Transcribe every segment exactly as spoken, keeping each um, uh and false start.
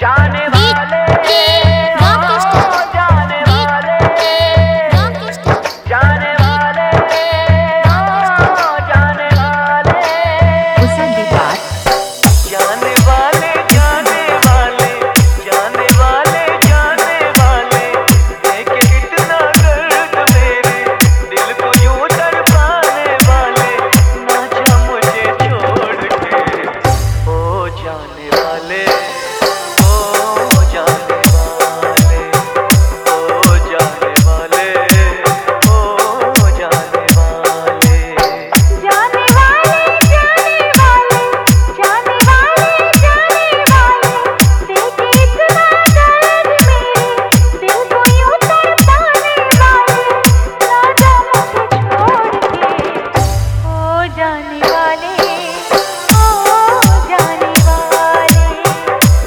जाने वाले जाने वाले जाने वाले जाने वाले उसे बात जाने वाले जाने वाले जाने वाले जाने वाले देख कितना दर्द मेरे दिल को यूं तड़पाने वाले ना जा मुझे छोड़ के ओ जाने वाले ओ जाने वाले ओ जाने वाले ओ जाने वाले जाने वाले जाने वाले जाने वाले जाने वाले देखे इतना दर्द मेरे दिल को यूं तड़पाने वाले ना जा मुझे छोड़ के ओ जाने वाले ओ जाने वाले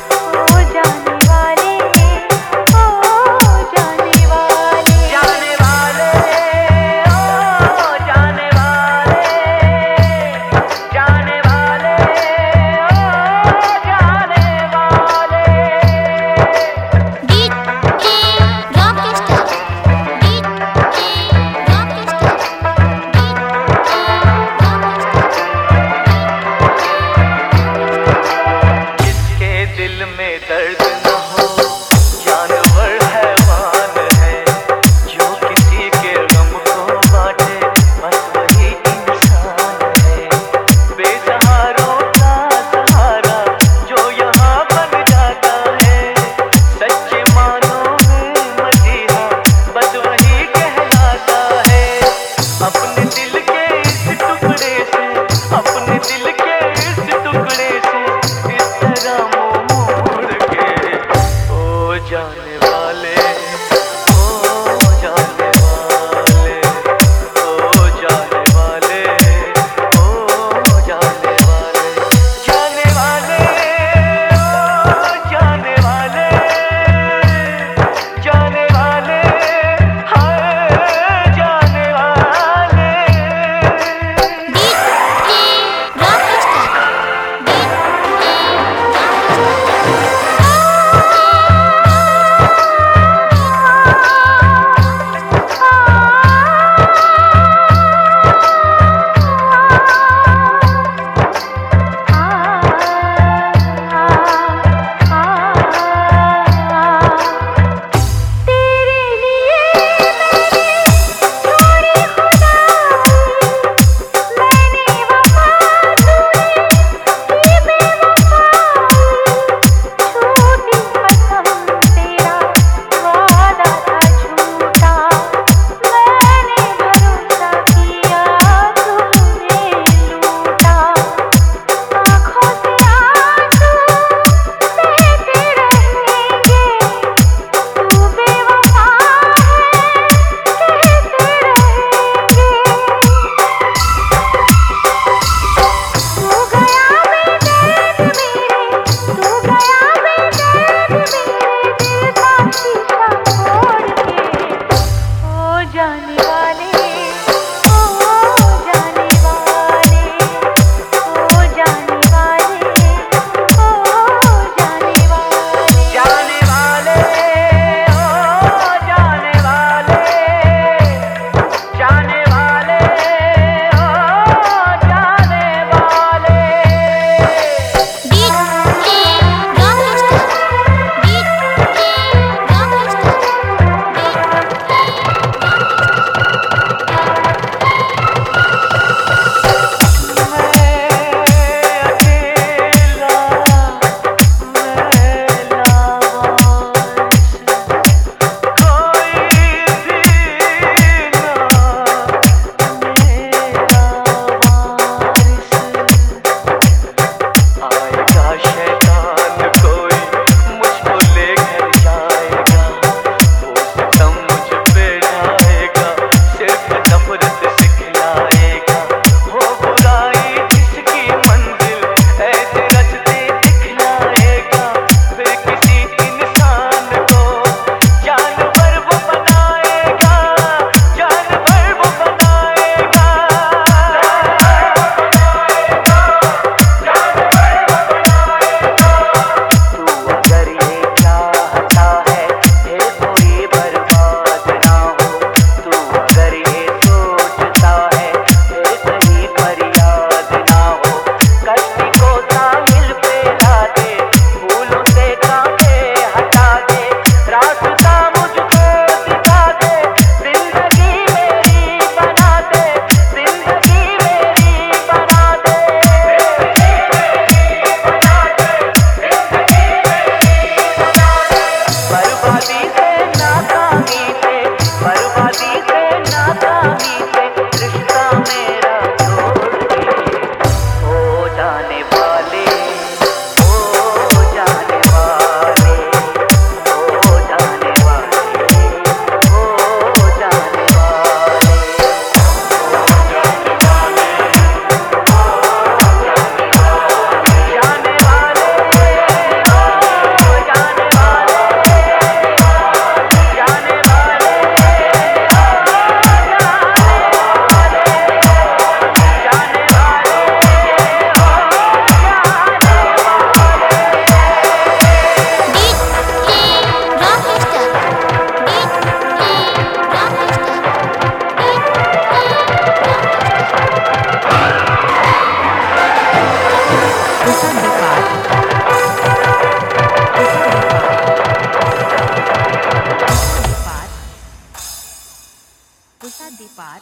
depart.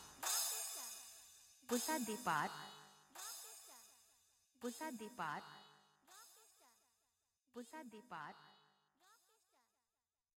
Pusa depart. Pusa depart. Pusa depart.